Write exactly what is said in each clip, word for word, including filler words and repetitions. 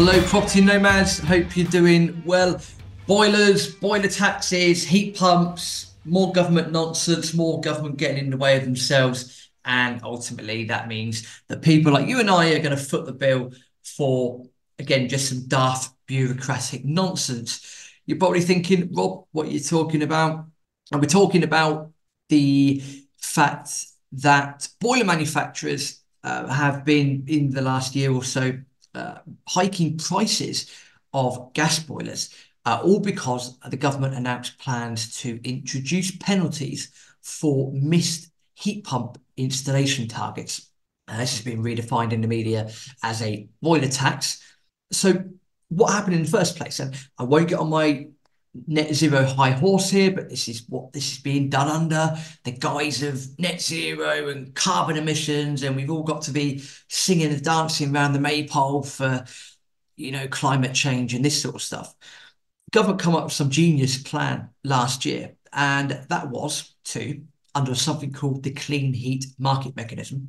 Hello, property nomads. Hope you're doing well. Boilers, boiler taxes, heat pumps, more government nonsense, more government getting in the way of themselves. And ultimately, that means that people like you and I are going to foot the bill for, again, just some daft bureaucratic nonsense. You're probably thinking, Rob, what are you talking about? And we're talking about the fact that boiler manufacturers uh, have been, in the last year or so, Uh, hiking prices of gas boilers, uh, all because the government announced plans to introduce penalties for missed heat pump installation targets. Uh, this has been redefined in the media as a boiler tax. So what happened in the first place? And I won't get on my net zero high horse here, but this is what this is being done under the guise of net zero and carbon emissions, and we've all got to be singing and dancing around the maypole for, you know, climate change and this sort of stuff. The government come up with some genius plan last year, and that was to, under something called the Clean Heat Market Mechanism,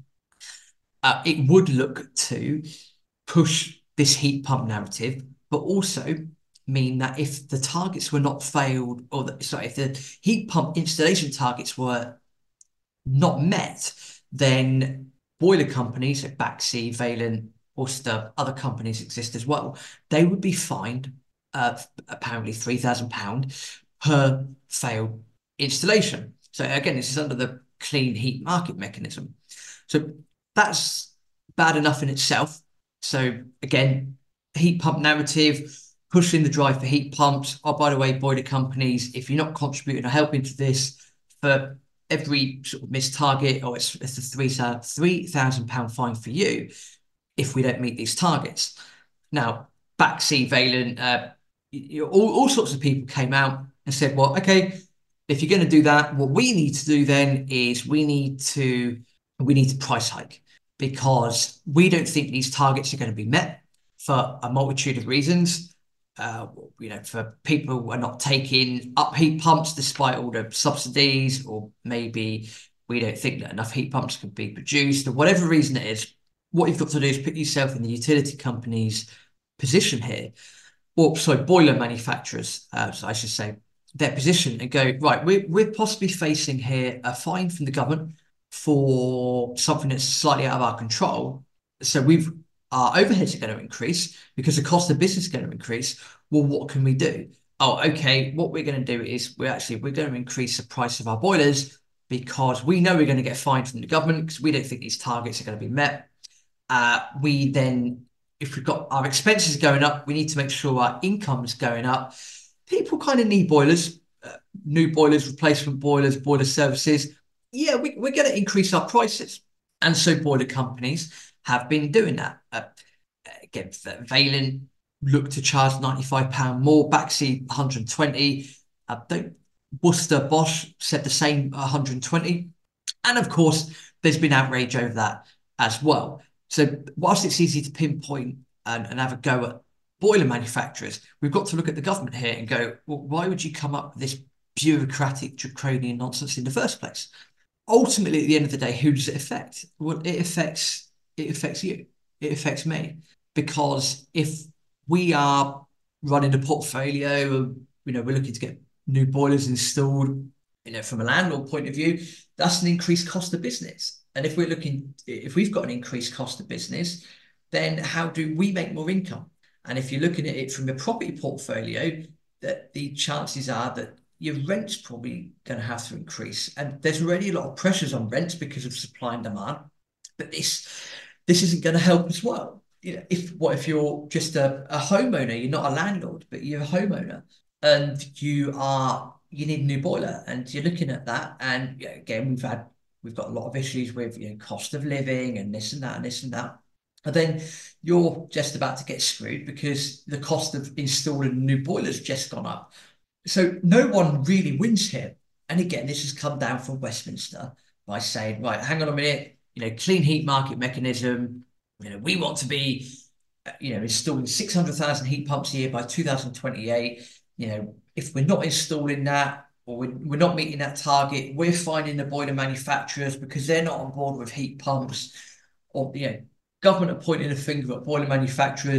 uh, it would look to push this heat pump narrative, but also mean that if the targets were not failed, or the, sorry, if the heat pump installation targets were not met, then boiler companies like Baxi, Vaillant, Worcester, other companies exist as well, they would be fined uh, apparently three thousand pounds per failed installation. So again, this is under the Clean Heat Market Mechanism. So that's bad enough in itself. So again, heat pump narrative, pushing the drive for heat pumps. Oh, by the way, boiler companies, if you're not contributing or helping to this, for every sort of missed target, or it's, it's a three thousand pound fine for you if we don't meet these targets. Now, Baxi, Vaillant, uh, you know, all, all sorts of people came out and said, well, okay, if you're going to do that, what we need to do then is we need to we need to price hike, because we don't think these targets are going to be met for a multitude of reasons. Uh, you know, for people who are not taking up heat pumps despite all the subsidies, or maybe we don't think that enough heat pumps could be produced, or whatever reason it is. What you've got to do is put yourself in the utility company's position here, or sorry, boiler manufacturers, uh, so I should say, their position, and go, right, we're, we're possibly facing here a fine from the government for something that's slightly out of our control. So we've our overheads are going to increase because the cost of business is going to increase. Well, what can we do? Oh, okay, what we're going to do is we're actually, we're going to increase the price of our boilers, because we know we're going to get fined from the government because we don't think these targets are going to be met. Uh, we then, if we've got our expenses going up, we need to make sure our income is going up. People kind of need boilers, uh, new boilers, replacement boilers, boiler services. Yeah, we, we're going to increase our prices. And so boiler companies have been doing that. Uh, again, Vaillant look to charge ninety-five pounds more, Baxi one hundred twenty. Uh, don't, Worcester, Bosch said the same, one hundred twenty. And of course, there's been outrage over that as well. So whilst it's easy to pinpoint and, and have a go at boiler manufacturers, we've got to look at the government here and go, well, why would you come up with this bureaucratic, draconian nonsense in the first place? Ultimately, at the end of the day, who does it affect? Well, it affects it affects you. It affects me, because if we are running a portfolio, you know, we're looking to get new boilers installed, you know, from a landlord point of view, that's an increased cost of business. And if we're looking, if we've got an increased cost of business, then how do we make more income? And if you're looking at it from a property portfolio, that the chances are that your rent's probably going to have to increase. And there's already a lot of pressures on rents because of supply and demand. But this this isn't going to help as well. You know, if what if you're just a, a homeowner, you're not a landlord, but you're a homeowner, and you are you need a new boiler, and you're looking at that, and you know, again, we've had we've got a lot of issues with, you know, cost of living and this and that and this and that. And then you're just about to get screwed because the cost of installing a new boiler has just gone up. So no one really wins here. And again, this has come down from Westminster by saying, right, hang on a minute, you know, Clean Heat Market Mechanism, you know, we want to be, you know, installing six hundred thousand heat pumps a year by two thousand twenty-eight. You know, if we're not installing that, or we're, we're not meeting that target, we're finding the boiler manufacturers because they're not on board with heat pumps, or, you know, government are pointing a finger at boiler manufacturers.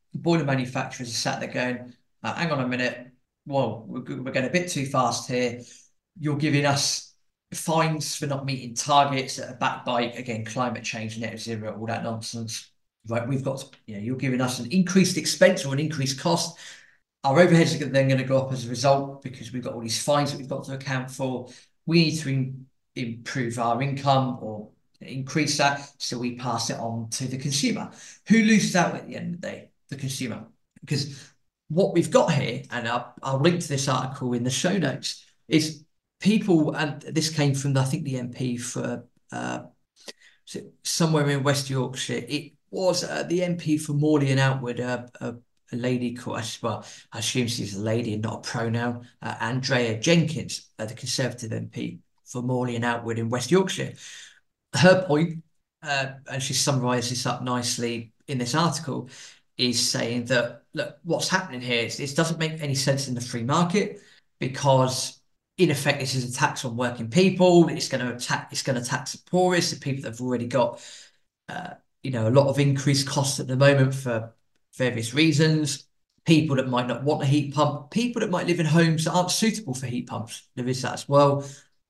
boiler manufacturers are sat there going, uh, hang on a minute, well, we're, we're going a bit too fast here. You're giving us fines for not meeting targets that are backed by, again, climate change, net zero, all that nonsense. Right, we've got, to, you know, you're giving us an increased expense or an increased cost. Our overheads are then going to go up as a result because we've got all these fines that we've got to account for. We need to in, improve our income or increase that, so we pass it on to the consumer. Who loses out at the end of the day? The consumer. Because what we've got here, and I'll, I'll link to this article in the show notes, is people, and this came from, I think, the M P for uh, somewhere in West Yorkshire. It was uh, the M P for Morley and Outwood, uh, a, a lady called, well, I assume she's a lady and not a pronoun, uh, Andrea Jenkins, uh, the Conservative M P for Morley and Outwood in West Yorkshire. Her point, uh, and she summarised this up nicely in this article, is saying that, look, what's happening here is this doesn't make any sense in the free market because, in effect, this is a tax on working people. It's going to attack. It's going to tax the poorest, the people that have already got, uh, you know, a lot of increased costs at the moment for various reasons. People that might not want a heat pump, people that might live in homes that aren't suitable for heat pumps. There is that as well.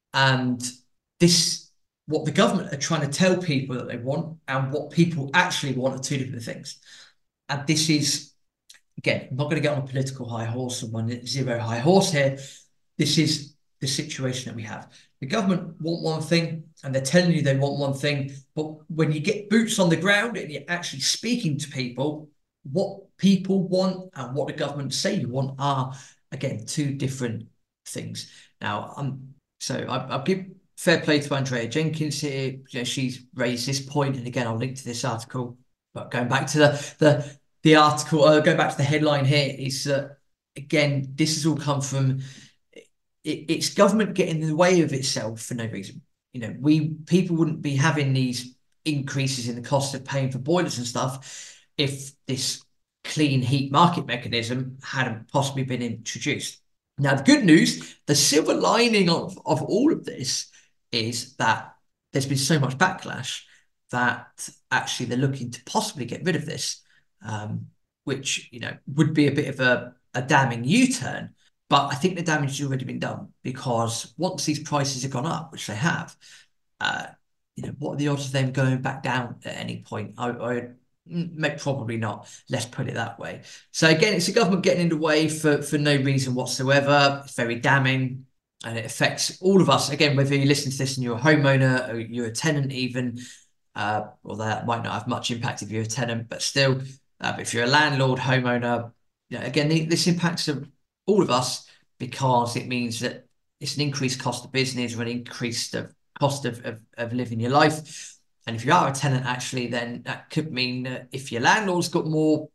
And this, what the government are trying to tell people that they want and what people actually want are two different things. And this is, again, I'm not going to get on a political high horse or one zero high horse here. This is the situation that we have. The government want one thing and they're telling you they want one thing. But when you get boots on the ground and you're actually speaking to people, what people want and what the government say you want are, again, two different things. Now, um, so I, I'll give fair play to Andrea Jenkins here. You know, she's raised this point, and again, I'll link to this article. But going back to the the the article, uh, going back to the headline here, is that uh, again, this has all come from it, it's government getting in the way of itself for no reason. You know, we people wouldn't be having these increases in the cost of paying for boilers and stuff if this clean heat market mechanism hadn't possibly been introduced. Now, the good news, the silver lining of, of all of this is that there's been so much backlash that actually they're looking to possibly get rid of this, um, which, you know, would be a bit of a, a damning U-turn. But I think the damage has already been done because once these prices have gone up, which they have, uh, you know, what are the odds of them going back down at any point? I, I probably not. Let's put it that way. So again, it's the government getting in the way for, for no reason whatsoever. It's very damning. And it affects all of us. Again, whether you listen to this and you're a homeowner or you're a tenant even, uh, well, that might not have much impact if you're a tenant, but still, uh, but if you're a landlord, homeowner, you know, again, this impacts all of us because it means that it's an increased cost of business or an increased of cost of, of, of living your life. And if you are a tenant, actually, then that could mean that if your landlord's got more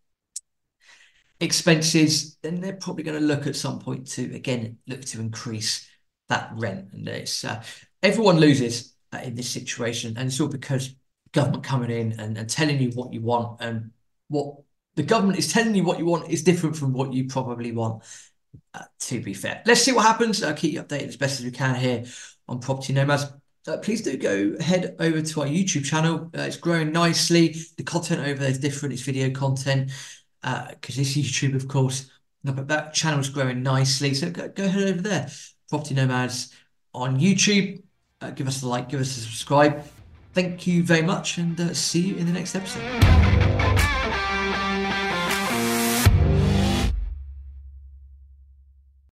expenses, then they're probably going to look at some point to, again, look to increase that rent. And it's uh, everyone loses uh, in this situation. And it's all because government coming in and, and telling you what you want, and what the government is telling you what you want is different from what you probably want, uh, to be fair. Let's see what happens. I'll keep you updated as best as we can here on Property Nomads. Uh, please do go head over to our YouTube channel. Uh, it's growing nicely. The content over there is different. It's video content because uh, it's YouTube, of course. No, but that channel is growing nicely. So go, go head over there. Property Nomads on YouTube. Uh, give us a like, give us a subscribe. Thank you very much, and uh, see you in the next episode.